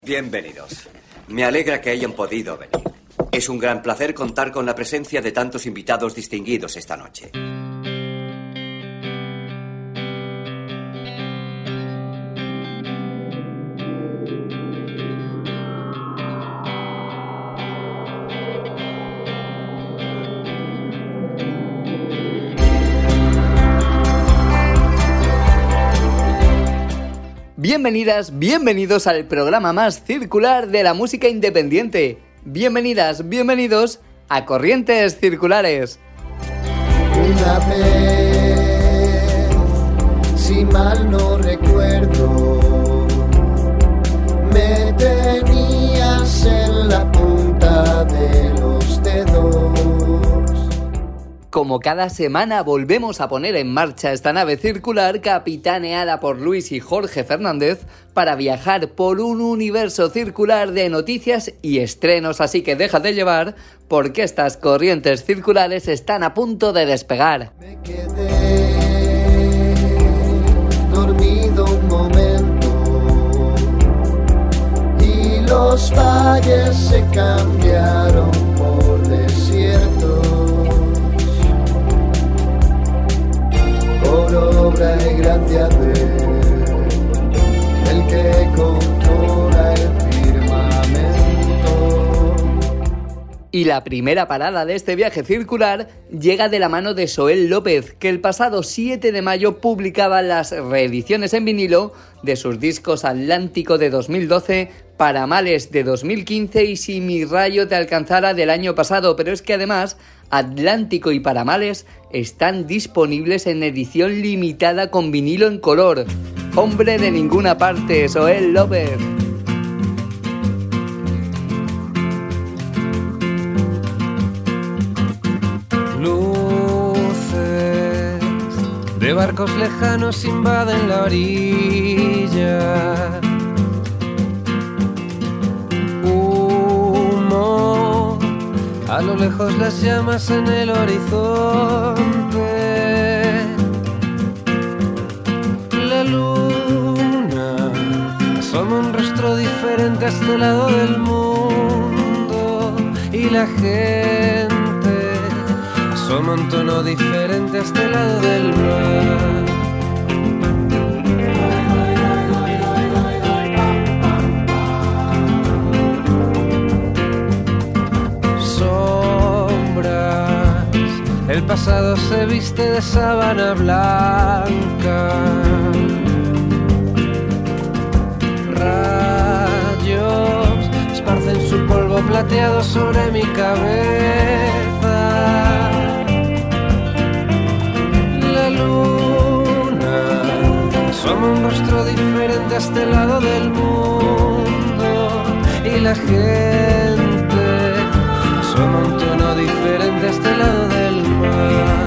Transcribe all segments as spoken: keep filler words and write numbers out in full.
Bienvenidos. Me alegra que hayan podido venir. Es un gran placer contar con la presencia de tantos invitados distinguidos esta noche. Bienvenidas, bienvenidos al programa más circular de la música independiente. Bienvenidas, bienvenidos a Corrientes Circulares. Una vez, si mal no recuerdo, me tenías en la punta de los dedos. Como cada semana volvemos a poner en marcha esta nave circular capitaneada por Luis y Jorge Fernández para viajar por un universo circular de noticias y estrenos, así que déjate llevar porque estas corrientes circulares están a punto de despegar. Me quedé dormido un momento y los valles se cambiaron por desiertos. Por obra y gracia de el que controla el firmamento. Y la primera parada de este viaje circular llega de la mano de Soel López, que el pasado siete de mayo publicaba las reediciones en vinilo de sus discos Atlántico de dos mil doce, Paramales de dos mil quince y Si mi rayo te alcanzara del año pasado, pero es que además Atlántico y Paramales están disponibles en edición limitada con vinilo en color. Hombre de ninguna parte, Soel López. Luces de barcos lejanos invaden la orilla. Humo, a lo lejos las llamas en el horizonte. La luna asoma un rostro diferente a este lado del mundo. Y la gente asoma un tono diferente a este lado del mar. El pasado se viste de sábana blanca. Rayos esparcen su polvo plateado sobre mi cabeza. La luna asoma un rostro diferente a este lado del mundo. Y la gente asoma un tono diferente a este lado del mar.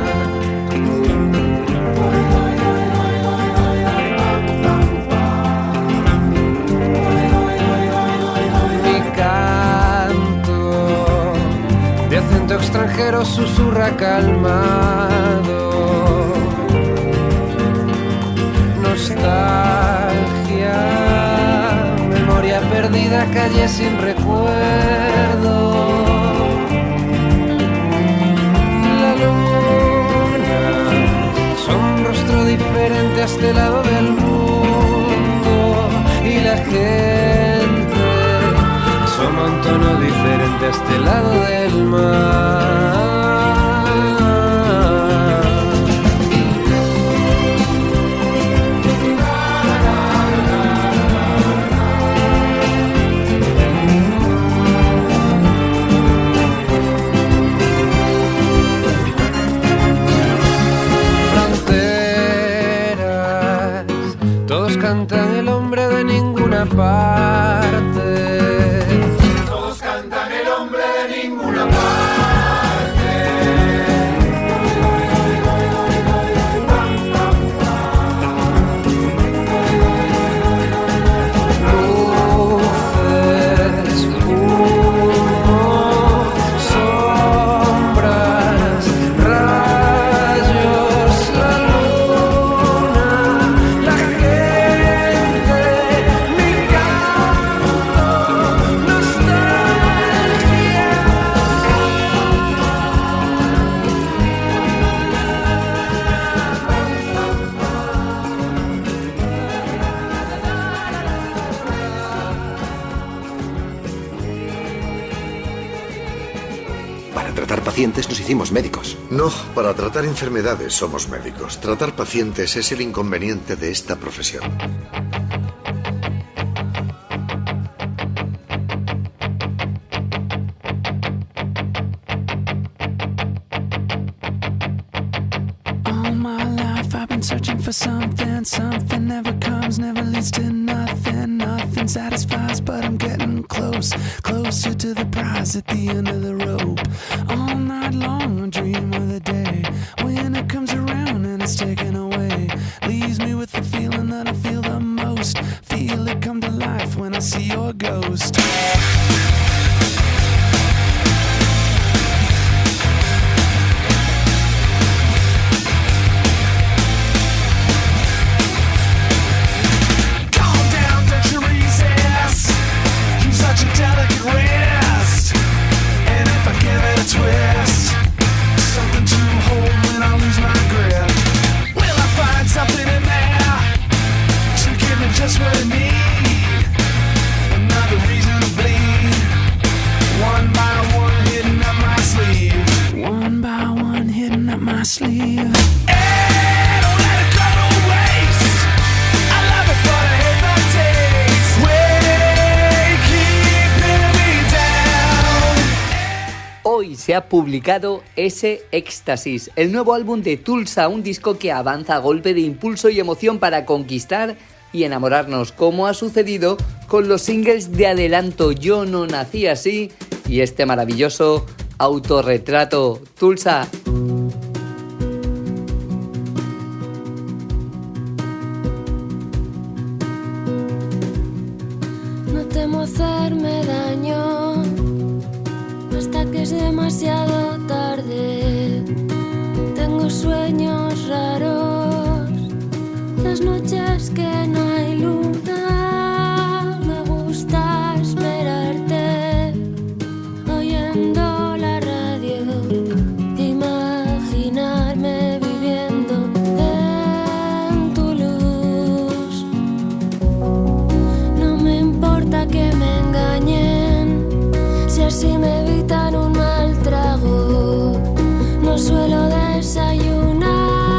Mi canto de acento extranjero susurra calmado. Nostalgia, memoria perdida, calle sin recuerdo. Diferente a este lado del mundo. Y la gente asoma un tono diferente a este lado del mar. Cantan el hombre de ninguna parte. tratar pacientes nos hicimos médicos. No, para tratar enfermedades somos médicos. Tratar pacientes es el inconveniente de esta profesión. Searching for something, something never comes, never leads to nothing, nothing satisfies, but I'm getting close, closer to the prize at the end of the rope. All night long I dream of the day when it comes around and it's taken away, leaves me with the feeling that I feel the most, feel it come to life when I see your ghost. Just what I need, another reason to bleed. One by one hidden up my sleeve. One by one hidden up my sleeve. Hey, don't let it go to waste. I love it but I hate the taste. Way, keeping me down. Hoy se ha publicado ese Éxtasis, el nuevo álbum de Tulsa, un disco que avanza a golpe de impulso y emoción para conquistar y enamorarnos, como ha sucedido con los singles de adelanto Yo no nací así y este maravilloso Autorretrato. Tulsa. No temo hacerme daño hasta que es demasiado tarde. Tengo sueños raros, las noches que no hay luna, me gusta esperarte, oyendo la radio, imaginarme viviendo en tu luz. No me importa que me engañen, si así me evitan un mal trago. No suelo desayunar,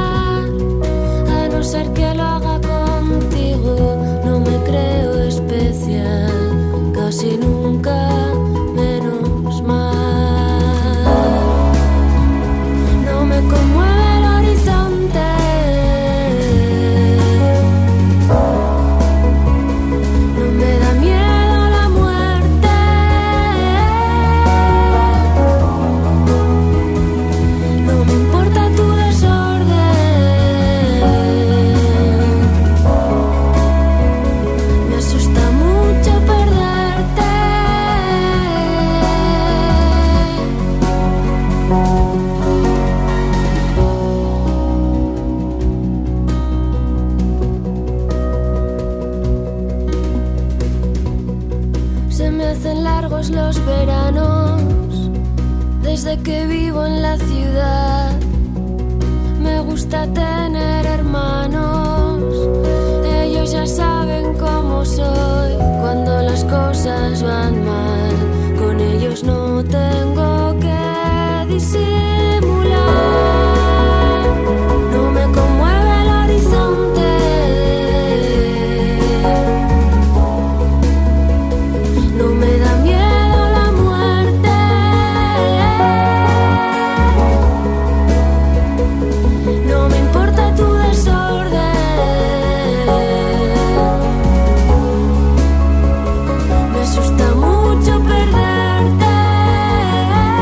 a no ser que lo haga contigo. No me creo especial, casi nunca, menos mal. No me conmueve el horizonte, no me da miedo la muerte. No me importa tu desorden, me asusta mucho perderte. Se me hacen largos los veranos desde que vivo en la ciudad. Me gusta tener hermanos, ellos ya saben cómo soy. Cuando las cosas van mal, con ellos no tengo que disimular. No me conmueve el horizonte, no me da miedo la muerte. No me importa tu desorden, me asusta mucho perderte.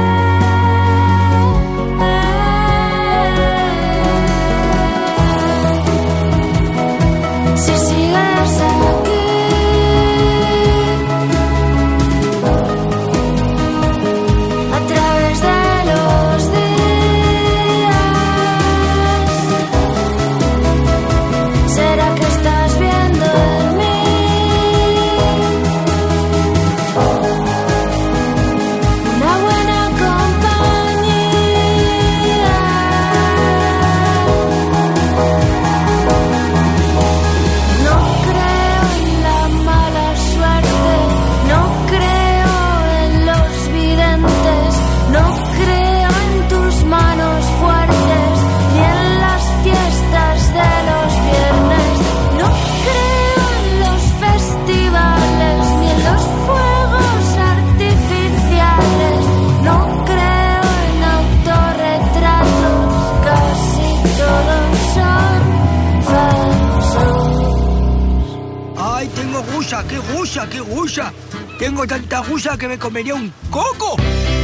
Tengo tanta gusa que me comería un coco.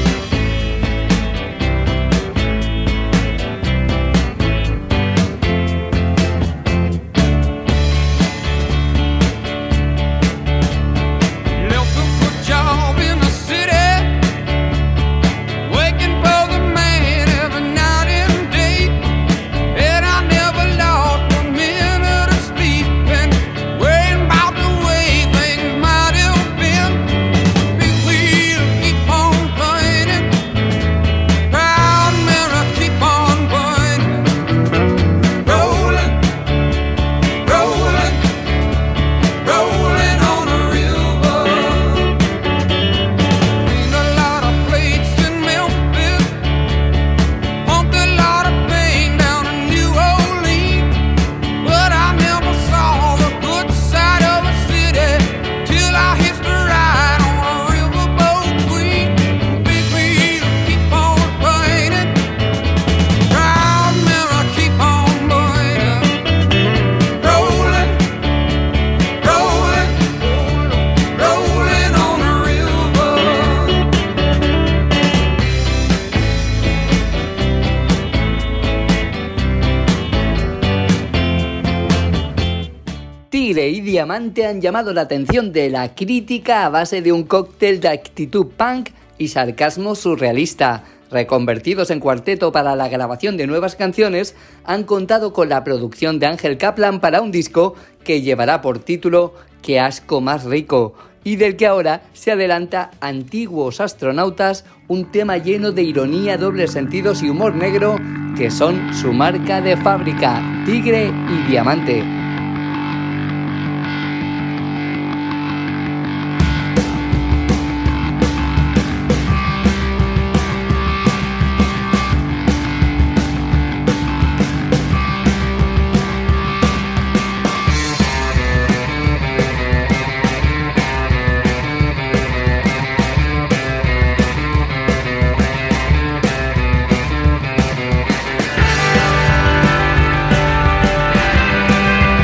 Tigre y Diamante han llamado la atención de la crítica a base de un cóctel de actitud punk y sarcasmo surrealista. Reconvertidos en cuarteto para la grabación de nuevas canciones, han contado con la producción de Ángel Kaplan para un disco que llevará por título Qué asco más rico, y del que ahora se adelanta Antiguos astronautas, un tema lleno de ironía, dobles sentidos y humor negro que son su marca de fábrica, Tigre y Diamante. Thank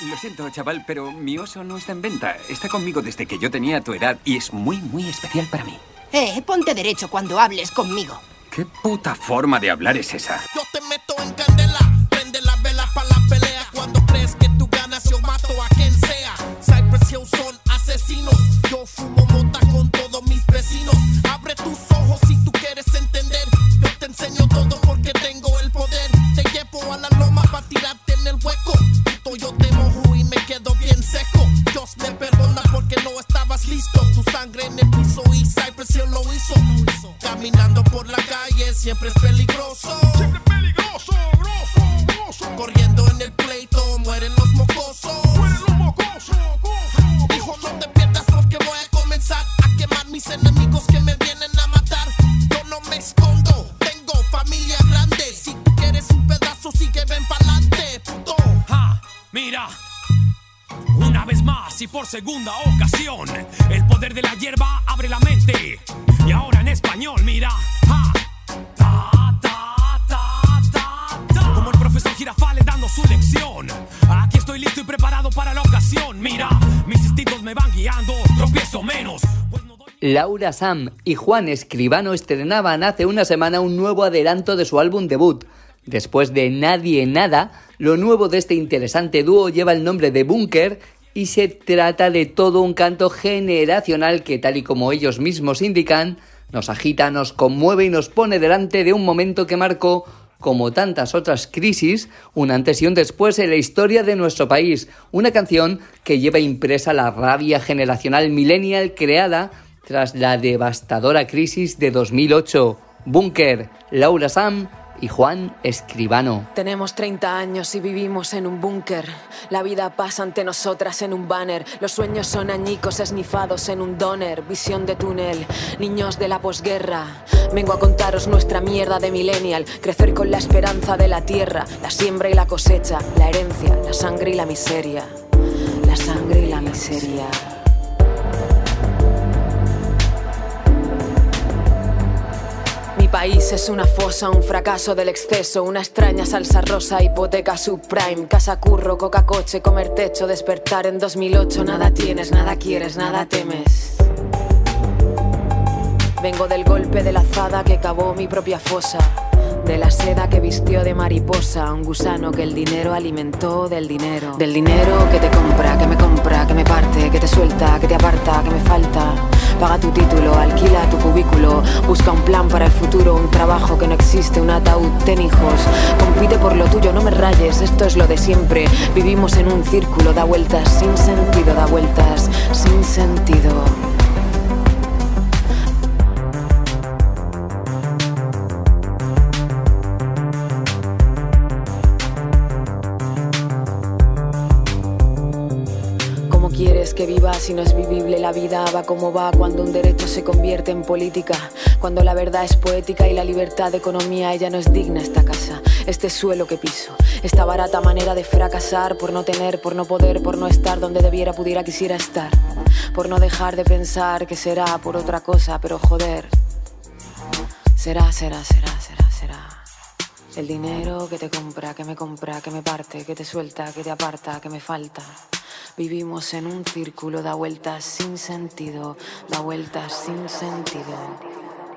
Lo siento, chaval, pero mi oso no está en venta. Está conmigo desde que yo tenía tu edad y es muy, muy especial para mí. Eh, ponte derecho cuando hables conmigo. ¿Qué puta forma de hablar es esa? Yo te meto en candela, prende la vela para la pelea. Cuando crees que tú ganas, yo mato a quien sea. Cypress Hill son asesinos. Yo fumo mota con todos mis vecinos. Abre tus ojos si tú quieres entender. Yo te enseño todo porque tengo el poder. Te llevo a la loma para tirarte en el hueco. Puto, yo te mojo y me quedo bien seco. Dios me perdona porque no estabas listo. Tu sangre en el piso y Cypress Hill lo hizo. Caminando por la calle siempre es peligroso. Siempre peligroso, grosso, grosso. Corriendo en el pleito mueren los mocosos. Mueren los mocosos, mocosos. Hijo, no te pierdas porque voy a comenzar a quemar mis enemigos que me vienen a matar. Yo no me escondo, tengo familia grande. Si tú quieres un pedazo, sigue, ven pa'lante, puto. Ja, mira. Una vez más y por segunda ocasión, el poder de la hierba abre la mente. Y ahora en español, mira. Ja. Ta, ta, ta, ta, ta. Como el profesor Girafales dando su lección. Aquí estoy listo y preparado para la ocasión. Mira, mis instintos me van guiando, tropiezo menos. Pues no doy... Laura Sam y Juan Escribano estrenaban hace una semana un nuevo adelanto de su álbum debut. Después de Nadie Nada, lo nuevo de este interesante dúo lleva el nombre de Búnker y se trata de todo un canto generacional que, tal y como ellos mismos indican, nos agita, nos conmueve y nos pone delante de un momento que marcó, como tantas otras crisis, un antes y un después en la historia de nuestro país. Una canción que lleva impresa la rabia generacional millennial creada tras la devastadora crisis de dos mil ocho. Búnker, Laura Sam y Juan Escribano. Tenemos treinta años y vivimos en un búnker. La vida pasa ante nosotras en un banner. Los sueños son añicos esnifados en un doner. Visión de túnel, niños de la posguerra. Vengo a contaros nuestra mierda de millennial. Crecer con la esperanza de la tierra. La siembra y la cosecha, la herencia, la sangre y la miseria. La sangre y la miseria. Mi país es una fosa, un fracaso del exceso, una extraña salsa rosa, hipoteca subprime, casa curro, coca coche, comer techo, despertar en dos mil ocho. Nada tienes, nada quieres, nada temes. Vengo del golpe de la azada que cavó mi propia fosa, de la seda que vistió de mariposa, un gusano que el dinero alimentó del dinero. Del dinero que te compra, que me compra, que me parte, que te suelta, que te aparta, que me falta. Paga tu título, alquila tu cubículo, busca un plan para el futuro, un trabajo que no existe, un ataúd, ten hijos. Compite por lo tuyo, no me rayes, esto es lo de siempre. Vivimos en un círculo, da vueltas sin sentido, da vueltas sin sentido. ¿Quieres que viva si no es vivible la vida? Va como va cuando un derecho se convierte en política. Cuando la verdad es poética y la libertad de economía. Ella no es digna esta casa, este suelo que piso. Esta barata manera de fracasar por no tener, por no poder, por no estar donde debiera, pudiera, quisiera estar. Por no dejar de pensar que será por otra cosa, pero joder. Será, será, será, será, será. El dinero que te compra, que me compra, que me parte, que te suelta, que te aparta, que me falta. Vivimos en un círculo, da vueltas sin sentido, da vueltas sin sentido.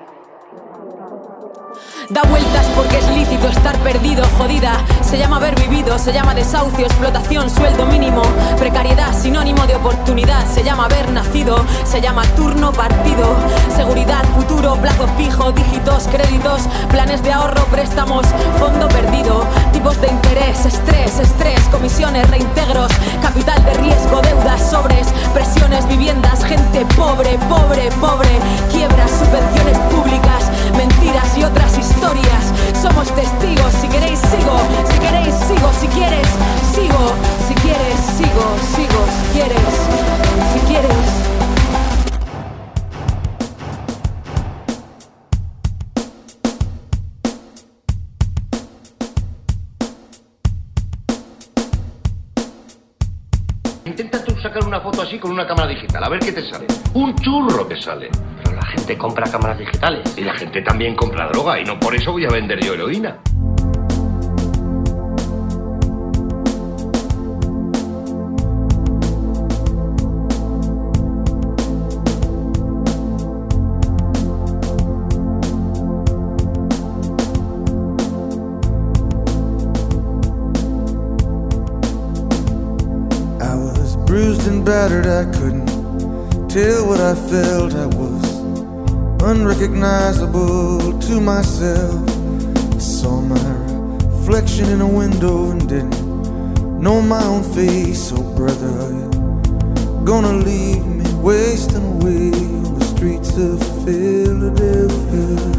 Da vueltas porque es lícito estar perdido, jodida. Se llama haber vivido, se llama desahucio, explotación, sueldo mínimo, precariedad, sinónimo de oportunidad. Se llama haber nacido, se llama turno partido. Seguridad, futuro, plazo fijo, dígitos, créditos, planes de ahorro, préstamos, fondo perdido. Tipos de interés, estrés, estrés, comisiones, reintegros, capital de riesgo, deudas, sobres, presiones, viviendas, gente pobre, pobre, pobre, quiebras, subvenciones públicas, mentiras y otras historias. Somos testigos, si queréis sigo, si queréis sigo, si quieres sigo, si quieres sigo, sigo, si quieres, si quieres. Intenta tú sacar una foto así con una cámara digital, a ver qué te sale. Un churro que sale. Pero la gente compra cámaras digitales. Y la gente también compra droga, y no por eso voy a vender yo heroína. and battered, I couldn't tell what I felt. I was unrecognizable to myself. I saw my reflection in a window and didn't know my own face. Oh brother, are you gonna leave me wasting away on the streets of Philadelphia?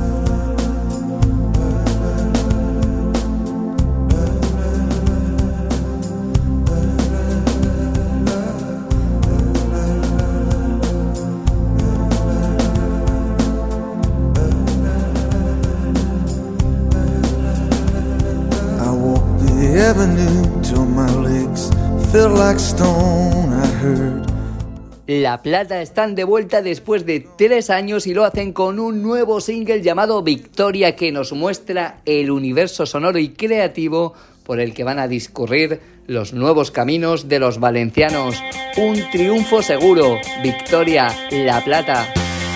Till my legs felt like stone. I heard. La Plata están de vuelta después de tres años y lo hacen con un nuevo single llamado Victoria, que nos muestra el universo sonoro y creativo por el que van a discurrir los nuevos caminos de los valencianos. Un triunfo seguro. Victoria, La Plata.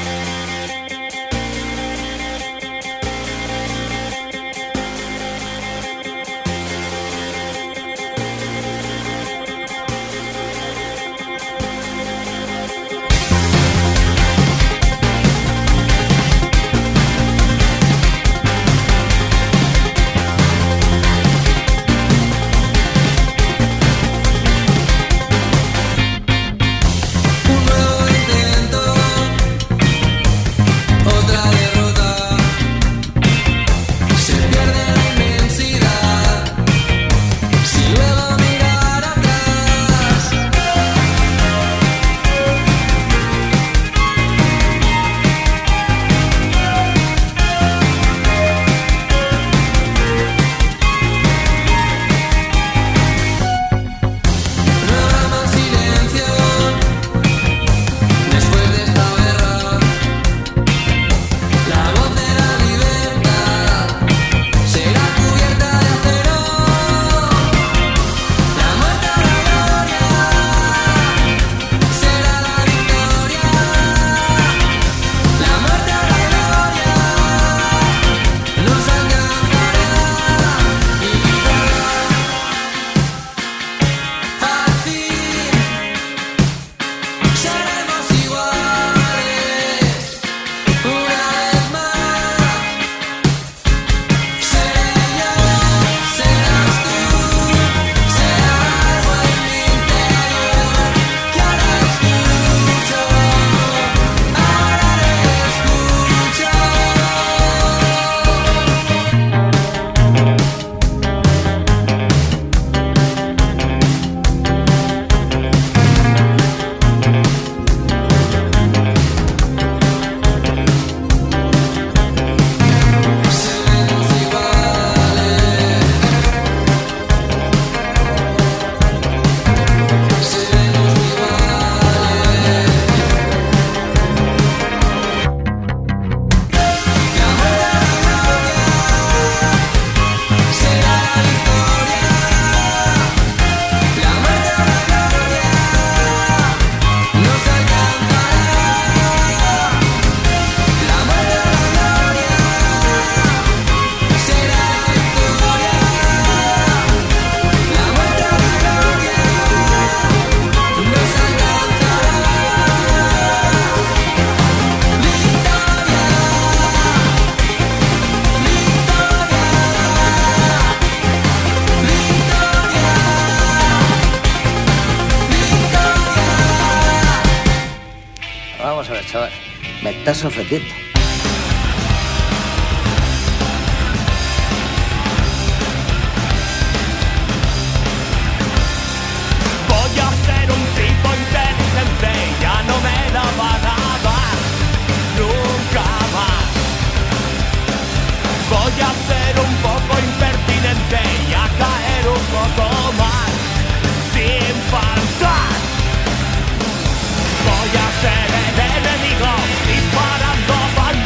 chaval. Me estás ofendiendo. Voy a ser un tipo inteligente, ya no me daba nada, nunca más. Voy a ser un poco impertinente y a caer un poco más, sin faltar. Voy a ser el enemigo, disparando para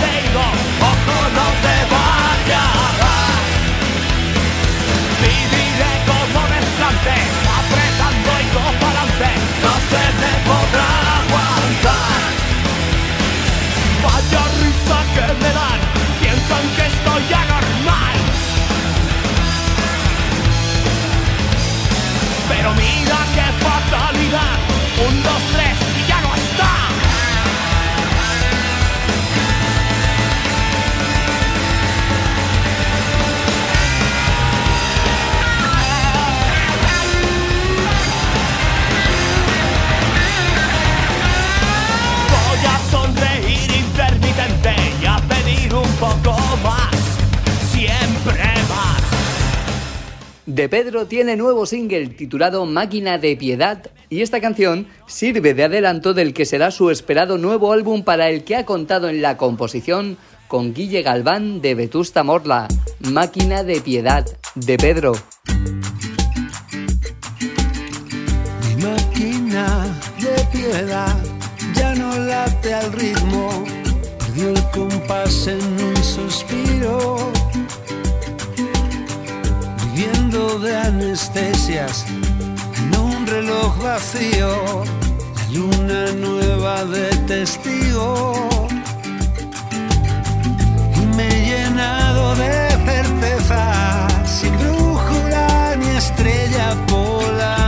De Pedro tiene nuevo single titulado Máquina de Piedad y esta canción sirve de adelanto del que será su esperado nuevo álbum para el que ha contado en la composición con Guille Galván de Vetusta Morla. Máquina de Piedad, de Pedro. Mi máquina de piedad ya no late al ritmo, perdió el compás en un suspiro, viviendo de anestesias en un reloj vacío, la luna nueva de testigo, y me he llenado de certeza, sin brújula ni estrella polar.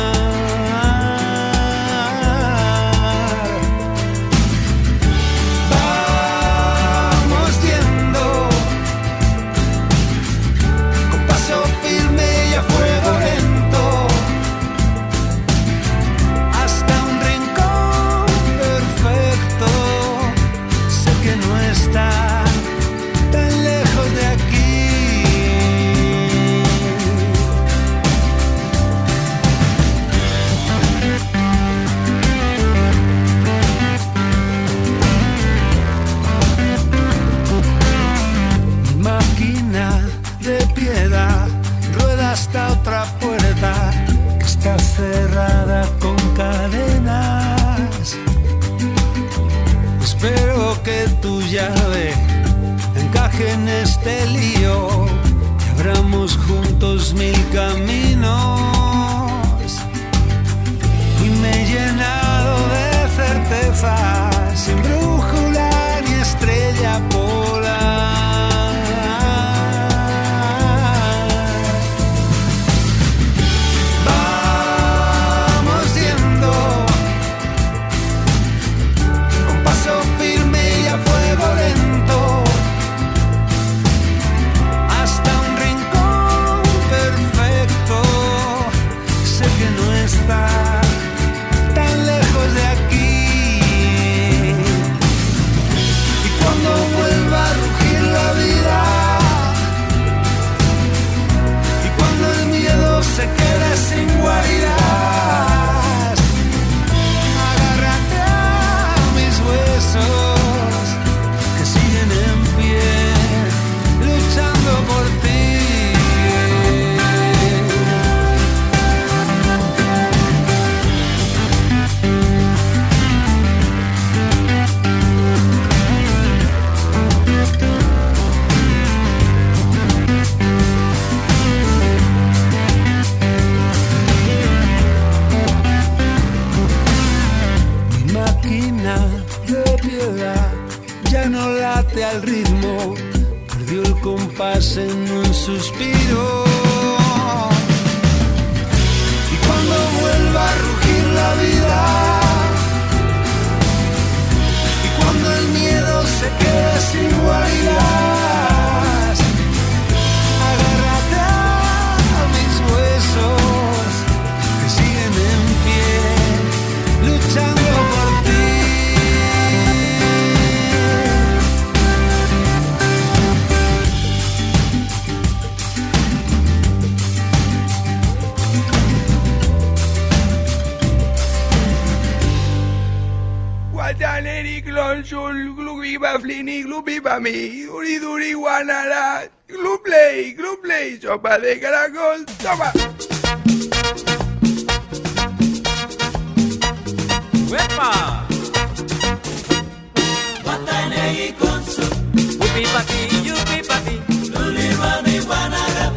Hasta otra puerta que está cerrada con cadenas. Espero que tu llave encaje en este lío y abramos juntos mil caminos. Y me he llenado de certeza, sin brújula ni estrella polar. Se queda sin guaridas, agárrate a mis huesos que siguen en pie, luchando por ti. Ya no late al ritmo, perdió el compás en un suspiro. Y cuando vuelva a rugir la vida, y cuando el miedo se quede sin guaridas, agárrate a mis huesos que siguen en pie, luchando por ti. Guataneri, Clonsul, Glubiba, Flini, Glubiba, mi, Duri, Duri, Guanara, Gluplay, Gluplay, sopa de caracol, toma. ¡Uepa! Guataneri con su Upi pati, yupi pati, Luli, Rami, Guanara.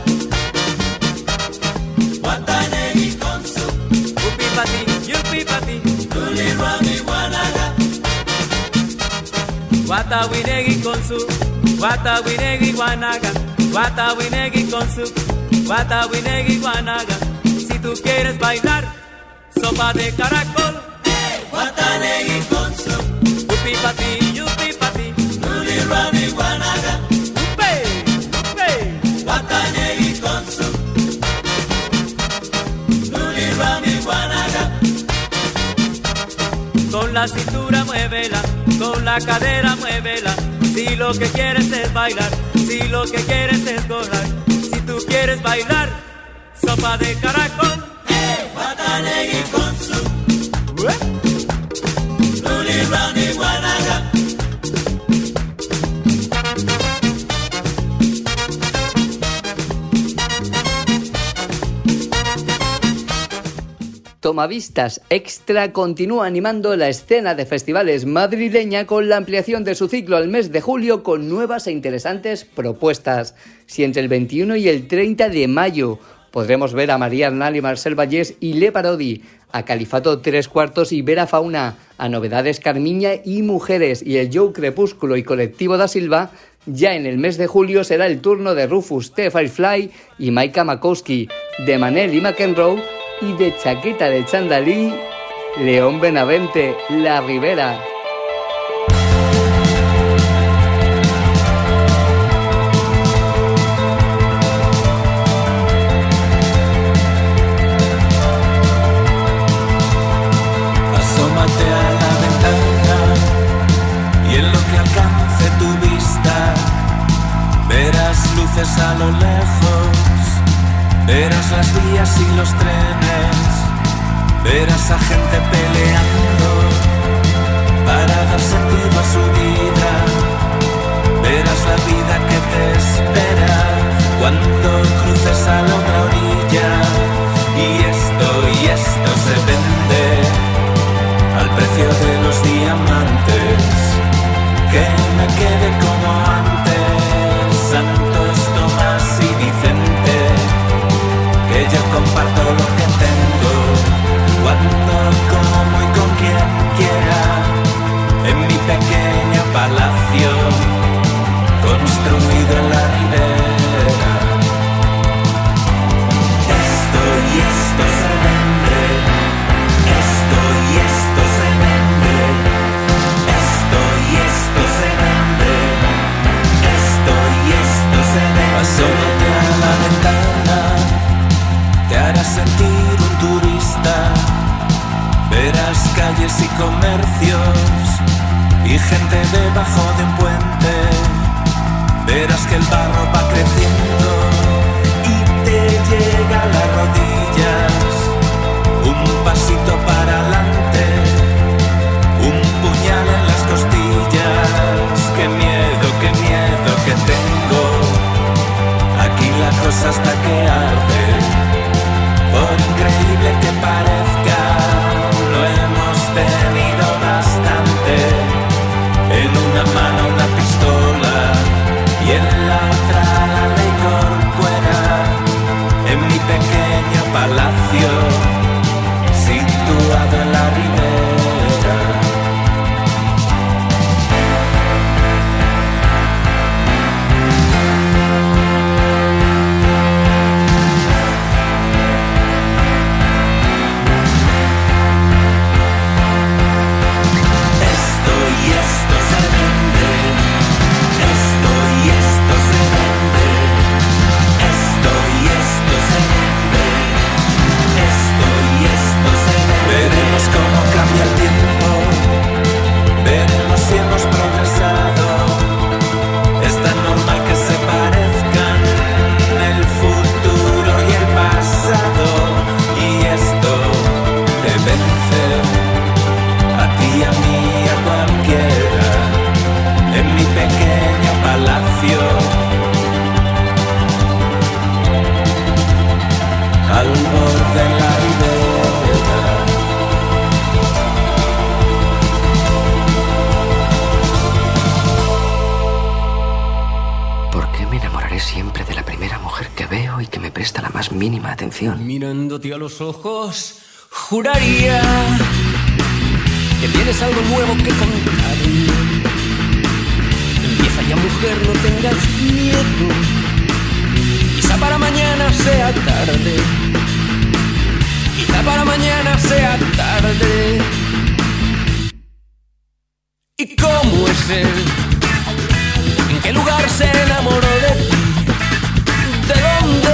Guataneri con su Upi pati, yupi pati, Luli, Rami, Guanara. Guata winegi con su, guata winegi guanaga, guata winegi con su, guata winegi guanaga. Si tú quieres bailar, sopa de caracol, hey, guata negi con su, upi pati, yupi pati, luli rami guanaga, upe, upe, guata negi con su, luli rami guanaga. Con la cintura muévela, con la cadera muévela. Si lo que quieres es bailar, si lo que quieres es gozar, si tú quieres bailar, sopa de caracol. Watanegi con su Luli Roundy Wanaga. Tomavistas Extra continúa animando la escena de festivales madrileña con la ampliación de su ciclo al mes de julio con nuevas e interesantes propuestas. Si entre el veintiuno y el treinta de mayo podremos ver a María Arnal y Marcel Vallés y Le Parodi, a Califato Tres Cuartos y Vera Fauna, a Novedades Carmiña y Mujeres y el Joe Crepúsculo y Colectivo da Silva, ya en el mes de julio será el turno de Rufus T. Firefly y Maika Makowski, de Manel y McEnroe y de Chaqueta de Chandalí, León Benavente, La Ribera. Asómate a la ventana y en lo que alcance tu vista verás luces a lo lejos. Verás las vías y los trenes, verás a gente peleando para dar sentido a su vida. Verás la vida que te espera cuando cruces a la otra orilla. Y esto, y esto se vende al precio de los diamantes. Que me quede como antes, Santos, Tomás y Vicente. Que yo comparto lo que tengo, cuando, como y con quien quiera, en mi pequeño palacio, construido en la ribera. Esto y esto se vende, esto y esto se vende, esto y esto se vende, esto y esto se vende. Asómate a la ventana, te harás sentir un turista. Verás calles y comercios y gente debajo de un puente. Verás que el barro va creciendo y te llega a las rodillas. Un pasito para adelante, un puñal en las costillas. Qué miedo, qué miedo que tengo. Aquí la cosa está que arde. Por increíble que parezca, no hemos tenido bastante. En una mano una pistola y en la otra la ley Corcuera. En mi pequeño palacio, situado en la ribera. Al borde de la ribera. ¿Por qué me enamoraré siempre de la primera mujer que veo y que me presta la más mínima atención? Mirándote a los ojos, juraría que tienes algo nuevo que contarme. Empieza ya, mujer, no tengas miedo. Quizá para mañana sea tarde. Quizá para mañana sea tarde. ¿Y cómo es él? ¿En qué lugar se enamoró de ti? ¿De dónde?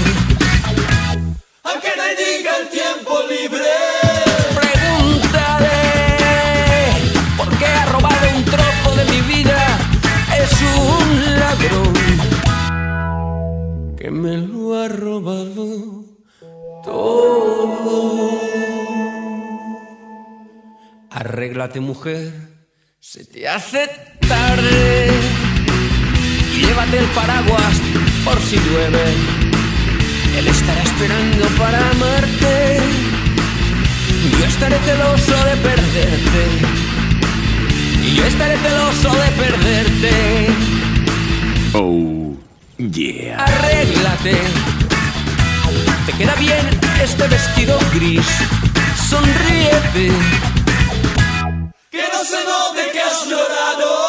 A que le diga el tiempo libre. Pregúntale por qué ha robado un trozo de mi vida. Es un ladrón que me lo ha robado Oh, arréglate, mujer, se te hace tarde. Llévate el paraguas por si llueve. Él estará esperando para amarte. Yo estaré celoso de perderte. Y yo estaré celoso de perderte. Oh, yeah. Arréglate. Te queda bien este vestido gris. Sonríete. Que no se note que has llorado.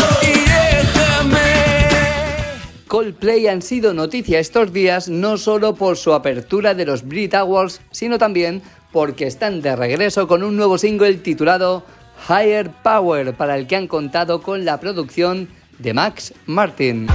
Coldplay han sido noticia estos días no solo por su apertura de los Brit Awards, sino también porque están de regreso con un nuevo single titulado Higher Power, para el que han contado con la producción de Max Martin.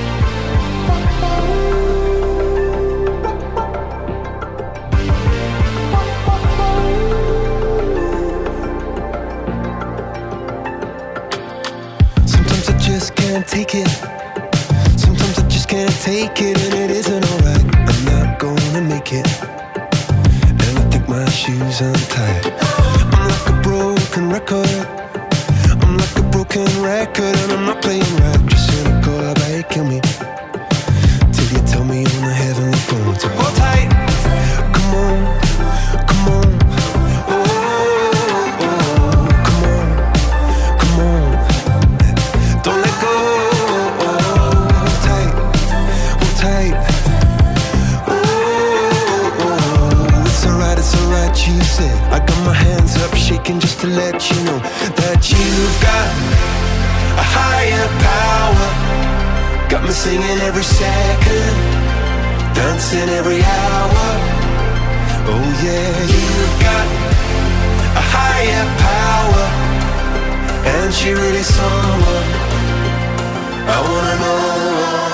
Sometimes I just can't take it. Can't take it and it isn't alright. I'm not gonna make it, and I think my shoes untied. I'm like a broken record. I'm like a broken record, and I'm not playing right. Just cynical, I bet kill me till you tell me on the heavenly phone to hold tight. Come on, come on. Oh, oh, come on, come on. Don't let go. You said I got my hands up shaking just to let you know that you've got a higher power. Got me singing every second, dancing every hour. Oh yeah, you've got a higher power, and she really someone I wanna know.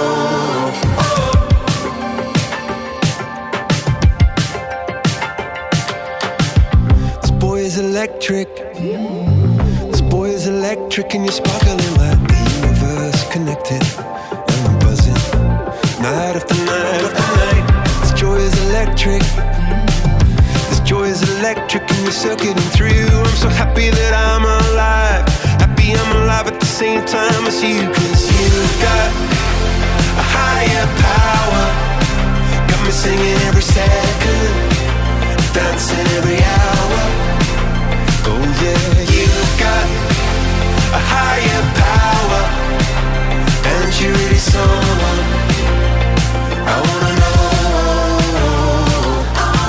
Electric, this boy is electric, and you're sparkling like the universe connected. And I'm buzzing, night after night after night. This joy is electric, this joy is electric, and you're circuiting through. I'm so happy that I'm alive, happy I'm alive at the same time as you. Cause you've got a higher power, got me singing every second, dancing every hour. Oh yeah, you've got a higher power, and you're really someone I wanna know. I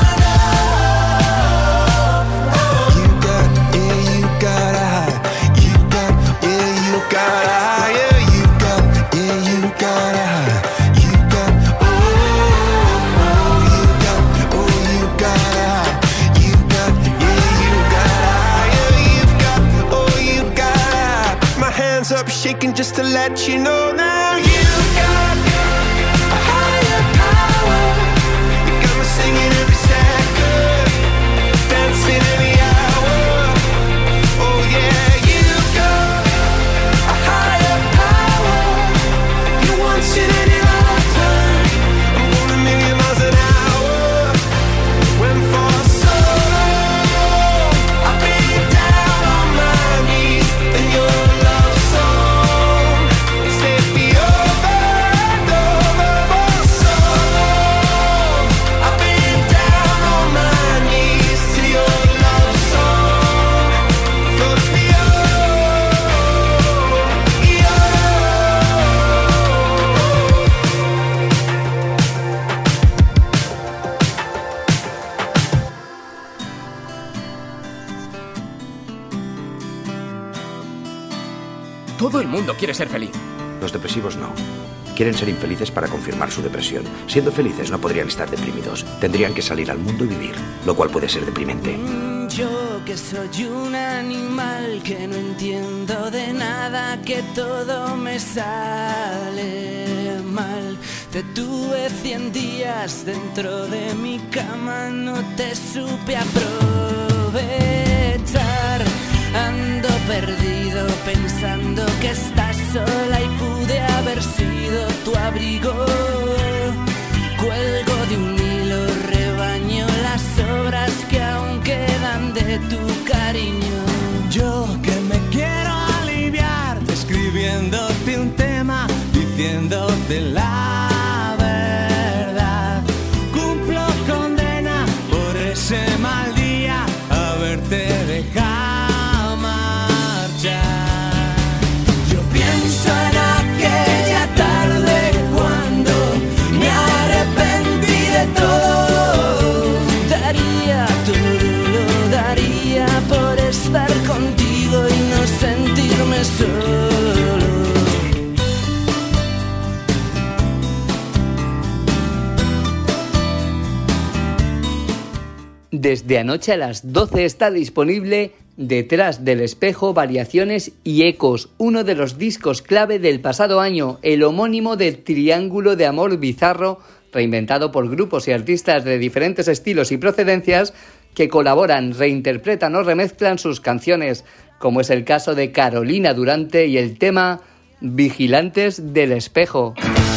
wanna know. You got, yeah, you got a high. You got, yeah, you got a higher. You got, yeah, you got a high. You got, oh, oh, you got, oh, you got a high. You got, yeah, you got a hands up shaking just to let you know now you've got a higher power. You got me singing every second, dancing every hour. Oh yeah, you've got a higher power. You once in any lifetime. I'm going a million miles an hour. When for so long I've been down on my knees in your love song. Set me over and over for so long. I've been down on my knees to your love song. Floats me over, yeah. Todo el mundo quiere ser feliz. Los depresivos no. Quieren ser infelices para confirmar su depresión. Siendo felices no podrían estar deprimidos. Tendrían que salir al mundo y vivir, lo cual puede ser deprimente. Yo que soy un animal que no entiendo de nada, que todo me sale mal. Te tuve cien días dentro de mi cama, no te supe aprovechar. Ando perdido pensando que estás sola y pude haber sido tu abrigo. Cuelgo de un hilo rebañado Desde anoche a las doce está disponible Detrás del espejo, variaciones y ecos, uno de los discos clave del pasado año, el homónimo de Triángulo de Amor Bizarro, reinventado por grupos y artistas de diferentes estilos y procedencias que colaboran, reinterpretan o remezclan sus canciones, como es el caso de Carolina Durante y el tema Vigilantes del Espejo.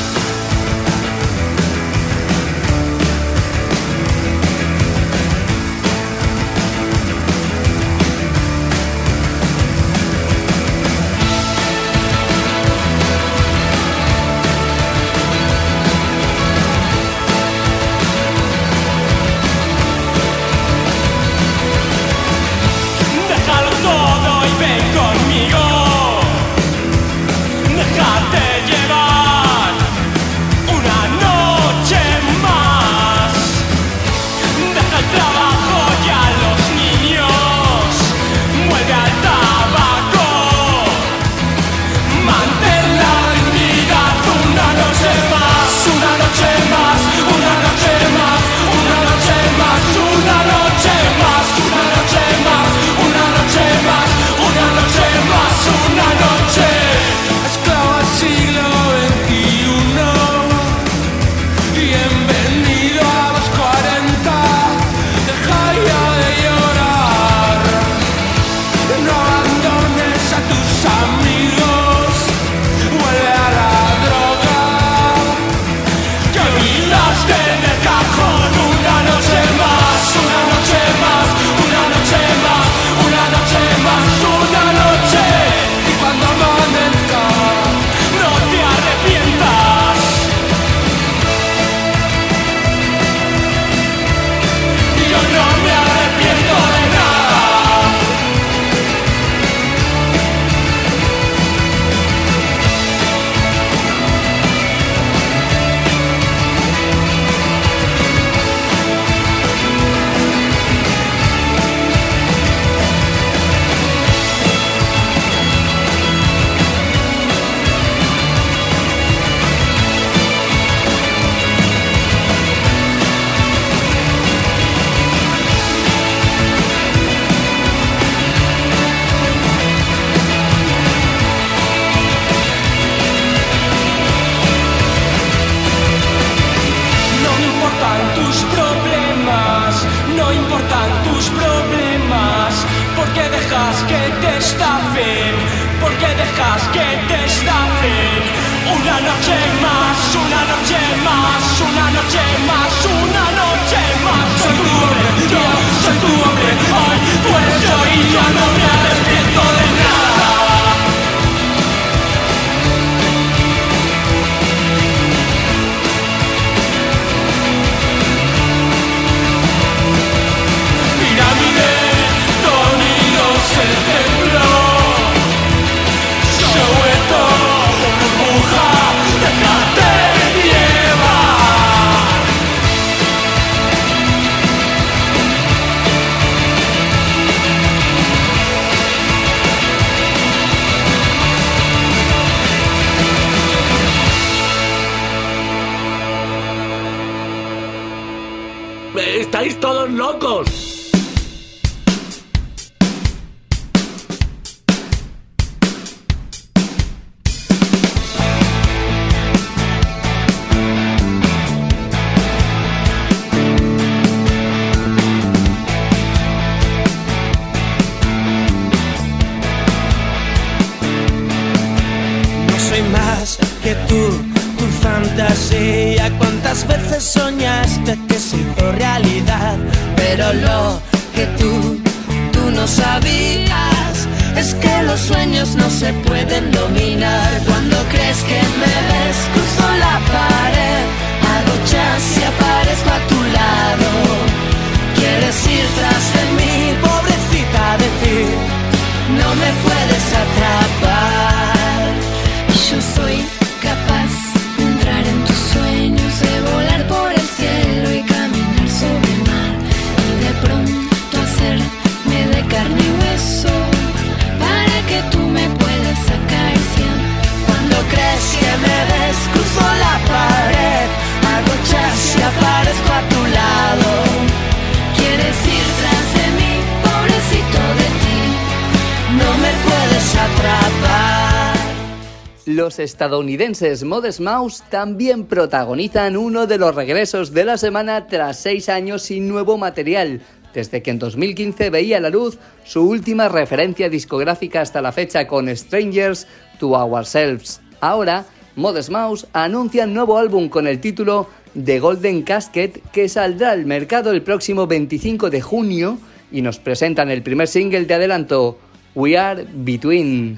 ¡Estáis todos locos! No soy más que tú, tu fantasía. ¿Cuántas veces soñaste que se hizo realidad? Pero lo que tú, tú no sabías es que los sueños no se pueden dominar. Cuando crees que me ves, cruzo la pared, hago chas y aparezco a tu lado. Quieres ir tras de mí, pobrecita de ti, no me puedes atrapar. Yo soy capaz de entrar en tus sueños, de volar por el cielo y caminar sobre el mar, y de pronto hacerme de carne y hueso para que tú me puedas acariciar. Cuando crees que Los estadounidenses Modest Mouse también protagonizan uno de los regresos de la semana tras seis años sin nuevo material, desde que en dos mil quince veía la luz su última referencia discográfica hasta la fecha con Strangers to Ourselves. Ahora, Modest Mouse anuncian nuevo álbum con el título The Golden Casket, que saldrá al mercado el próximo veinticinco de junio, y nos presentan el primer single de adelanto, We Are Between.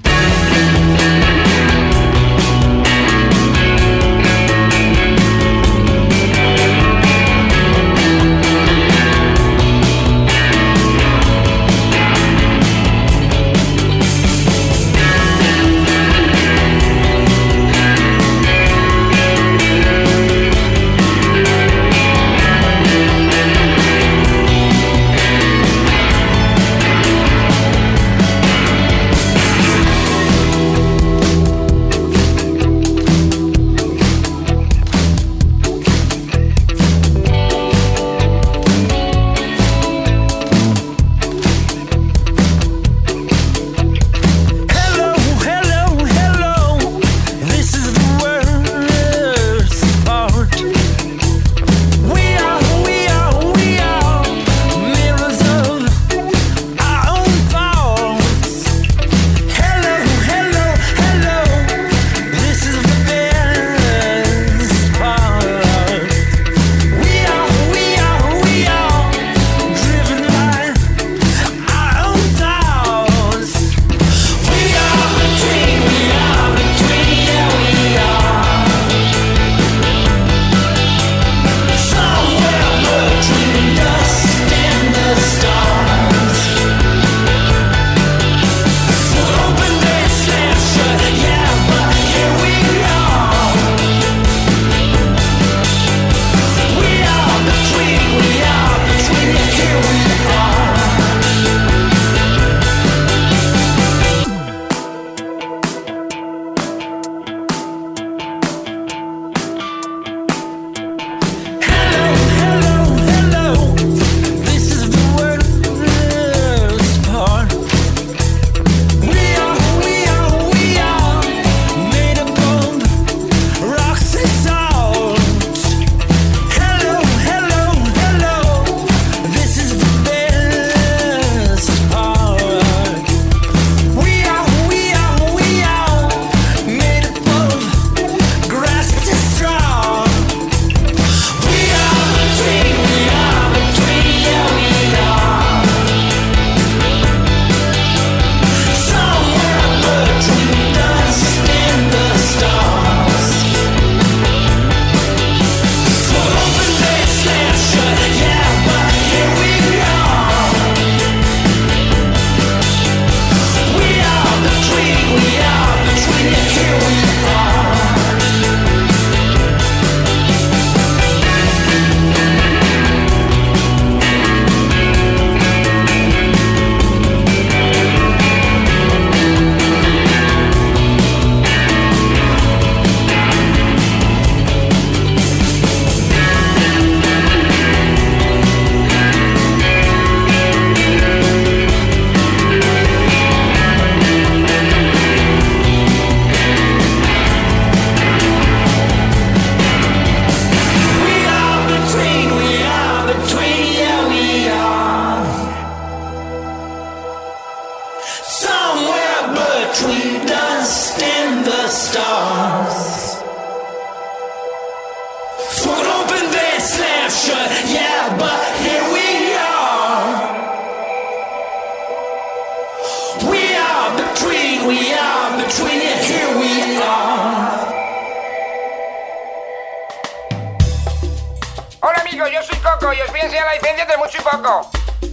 Yo soy Coco y os voy a enseñar la diferencia entre mucho y poco.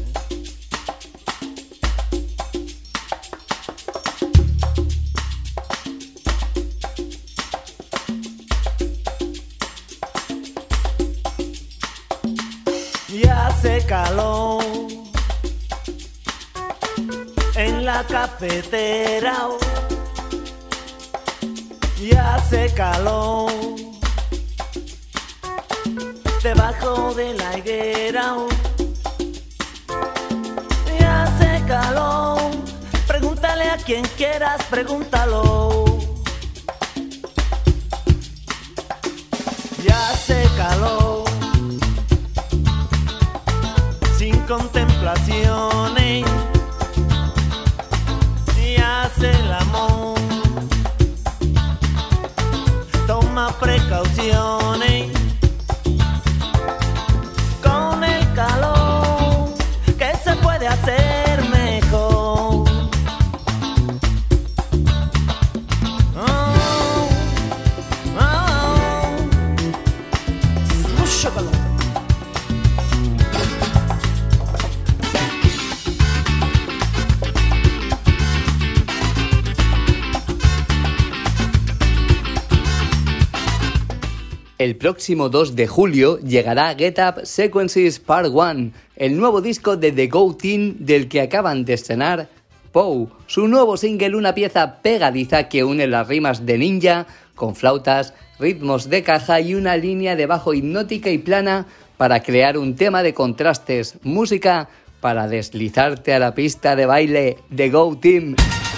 Y hace calor en la cafetera y hace calor debajo de la higuera y hace calor. Pregúntale a quien quieras, pregúntalo. y hace calor, sin contemplaciones, y hace el amor, toma precauciones con el calor, que se puede hacer mejor. Oh, oh, mucho calor. El próximo dos de julio llegará Get Up Sequences Part uno, el nuevo disco de The Go Team del que acaban de estrenar Pow, su nuevo single, una pieza pegadiza que une las rimas de Ninja con flautas, ritmos de caja y una línea de bajo hipnótica y plana para crear un tema de contrastes, música para deslizarte a la pista de baile. The Go Team.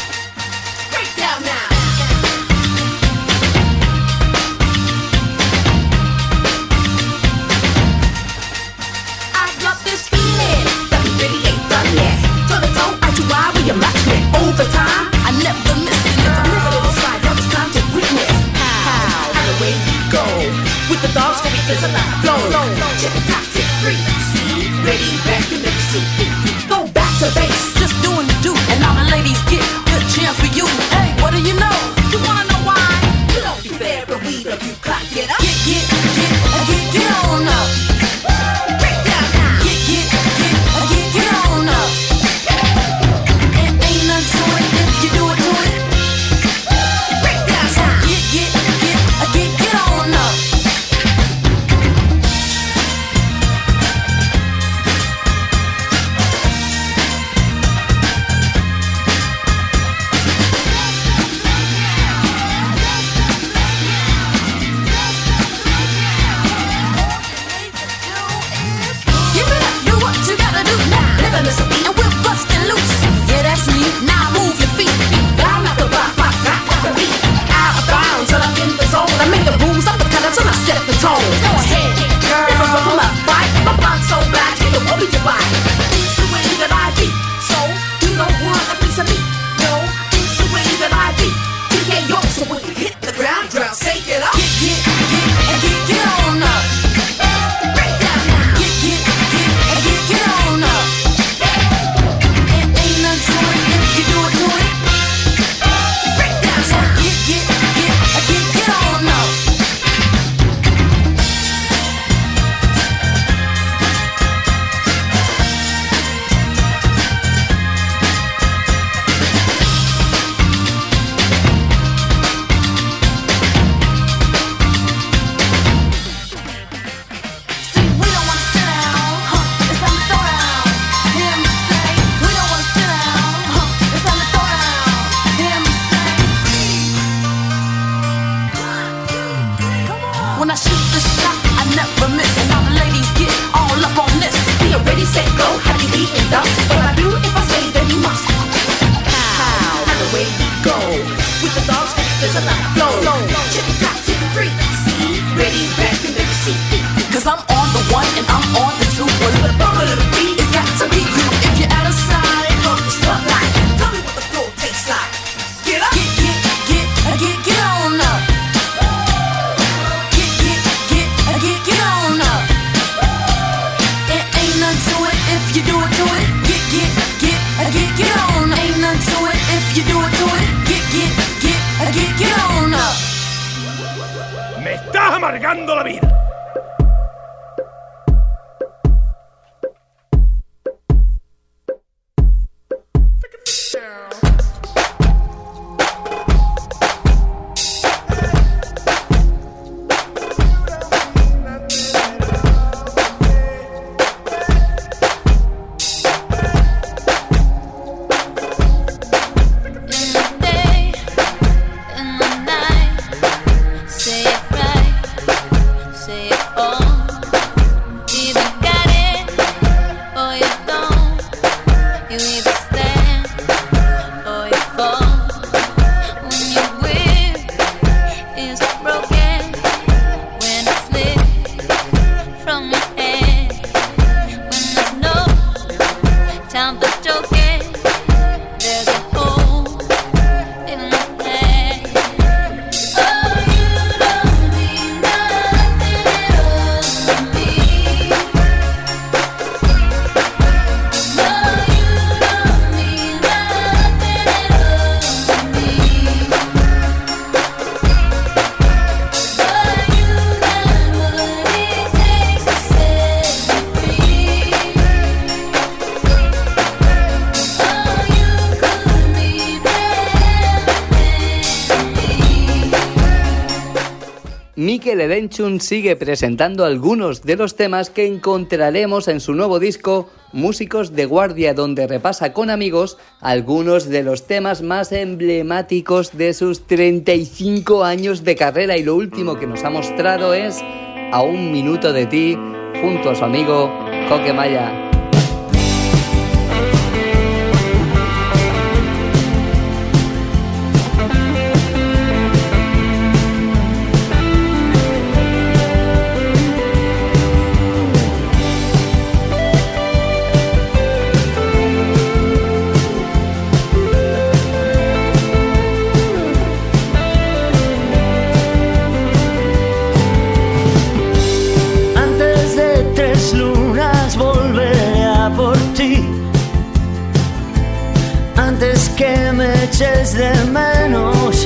You match me over time. I never listen. If I'm never on the side, now it's time to witness how and the way we go with the dogs for me. There's a lot of flow. Check the top tip three. See, ready, back in the seat. Go back to base, just doing the do. And all the ladies get good cheer for you. Hey, what do you know? You wanna know why? You don't be fair, but we love you. Clock, get up, get, get, get, get, get on up. Break down now. Get, get, get, get, get on up. To it if you do it to it. Break down time. Get, get, get, get, get on up. Give it up, do what you gotta do now. Never miss a beat and we're busting loose. Yeah, that's me. Now move your feet. Down like a rock, rock, rock, rock the beat. Out of bounds, till I'm in the zone. I make the rules, I'm the kind of till I set the tone. Go ahead, girl. If I go from my bike, my blunt's so black, you don't want me to buy. It's the way that I be. So, you don't want a piece of me. No, it's the way that I be. T K York, so when you hit the ground, girl, shake it up. Get, get, get, and get, get on up. Break down now. Get, get, get, and get, get on up. It ain't nothing to it if you do it to it. Break down now. Get, get, get, and get, get on up. When I shoot the shot, I never miss. And all the ladies get all up on this. Be ready, set, go, have you eaten dust? What I do if I say then you must. How and the way we go with the dogs, there's a lot of flow. Check it out, take a break. See, ready, back in the seat. Cause I'm on the one and I'm on the two. When the bubble of the beat, it's got to be you. If you're out of sight, hook the spotlight. Tell me what the flow tastes like. Get up, get, get, get, get, get on up. Get, get, get, get, get on up. It ain't nothing to it if you do it to it. Get, get, get, get, get on up. Ain't nothing to it if you do it to it. Get, get, get, get, get on up. ¡Me estás amargando la vida! Say Mikel Erenchun sigue presentando algunos de los temas que encontraremos en su nuevo disco Músicos de Guardia, donde repasa con amigos algunos de los temas más emblemáticos de sus treinta y cinco años de carrera, y lo último que nos ha mostrado es A un minuto de ti, junto a su amigo Coque Maya. Que me eches de menos,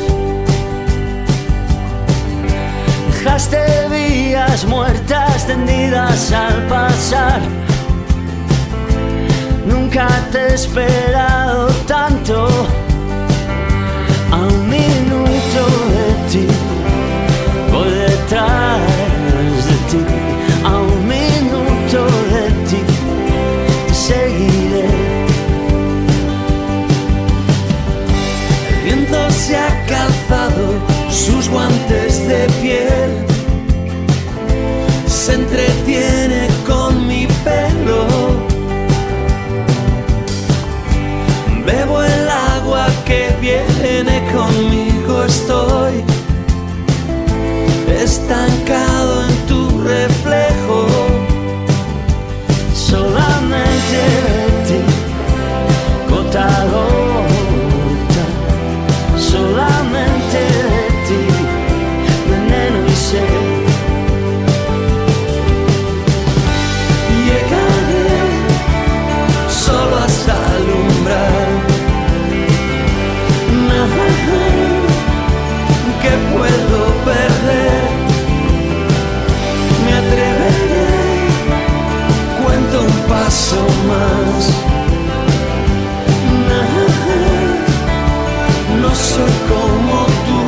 dejaste vías muertas tendidas al pasar. Nunca te he esperado tanto. A un minuto de ti, voy detrás de ti. A un minuto de ti, te seguiré. Se ha calzado sus guantes de piel, se entretiene con mi pelo. Bebo el agua que viene conmigo, estoy estancado en tu reflejo. Solamente de ti, gota a gota. Solamente de ti, veneno y sed. Llegaré solo hasta alumbrar. Nada que puedo perder. Me atreveré, cuento un paso más. No soy como tú.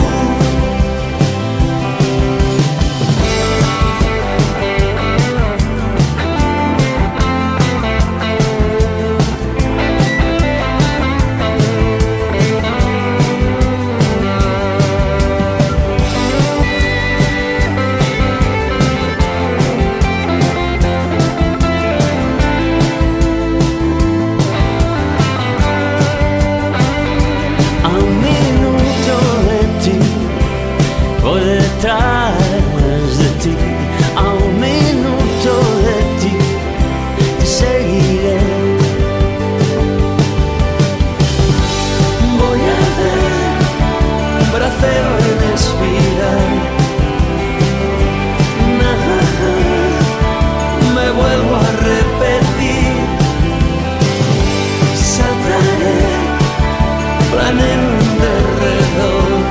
Detrás de ti, a un minuto de ti, te seguiré. Voy a dar un bracero en espiral. Nada, me vuelvo a repetir. Saltaré, planeo en derredor.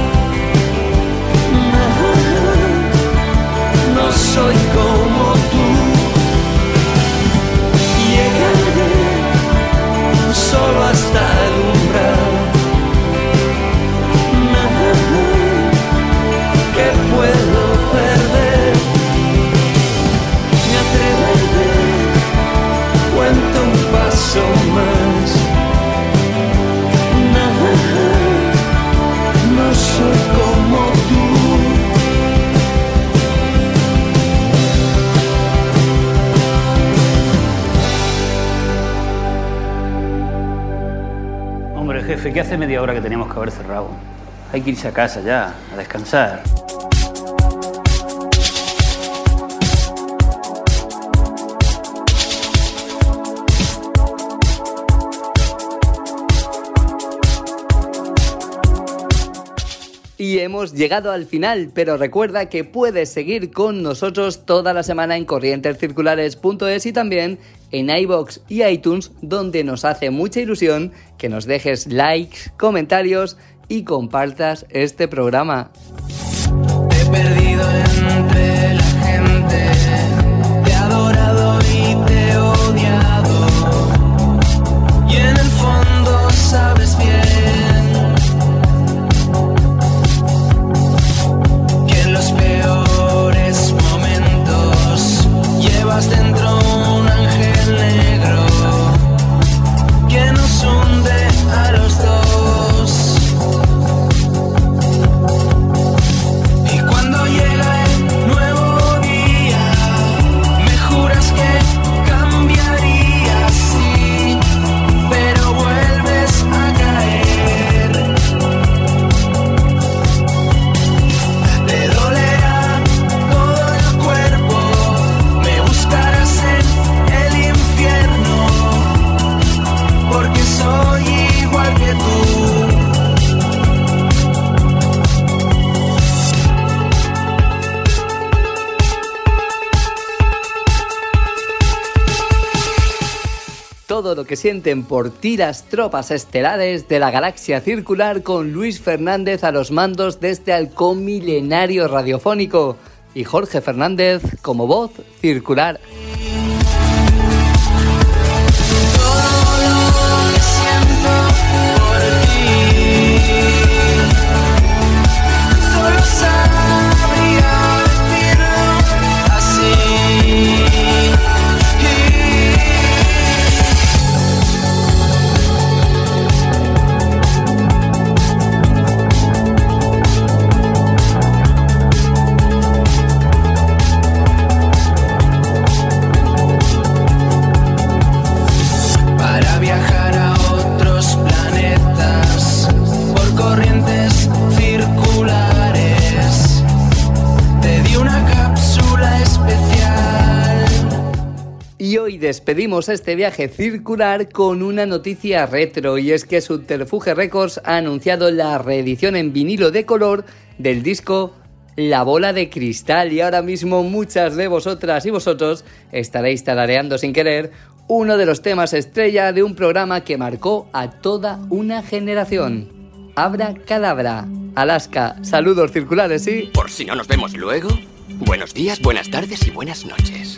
No soy como tú. Llegaré solo hasta el umbral. Nada que puedo perder. Me atreveré, cuento un paso más. Nada, no soy como tú. Jefe, que hace media hora que teníamos que haber cerrado. Hay que irse a casa ya, a descansar. Y hemos llegado al final, pero recuerda que puedes seguir con nosotros toda la semana en corrientes circulares punto es y también en iVoox y iTunes, donde nos hace mucha ilusión que nos dejes likes, comentarios y compartas este programa. Te he perdido entre la gente, te he adorado y te he odiado, y en el fondo sabes bien que en los peores todo lo que sienten por ti las tropas estelares de la galaxia circular con Luis Fernández a los mandos de este halcón milenario radiofónico y Jorge Fernández como voz circular. Despedimos este viaje circular con una noticia retro, y es que Subterfuge Records ha anunciado la reedición en vinilo de color del disco La Bola de Cristal, y ahora mismo muchas de vosotras y vosotros estaréis tarareando sin querer uno de los temas estrella de un programa que marcó a toda una generación. Abra Cadabra, Alaska. Saludos circulares, ¿sí? Por si no nos vemos luego, buenos días, buenas tardes y buenas noches.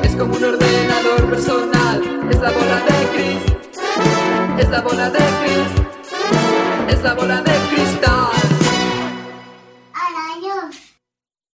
Es la bola de Cris, es la bola de Cris.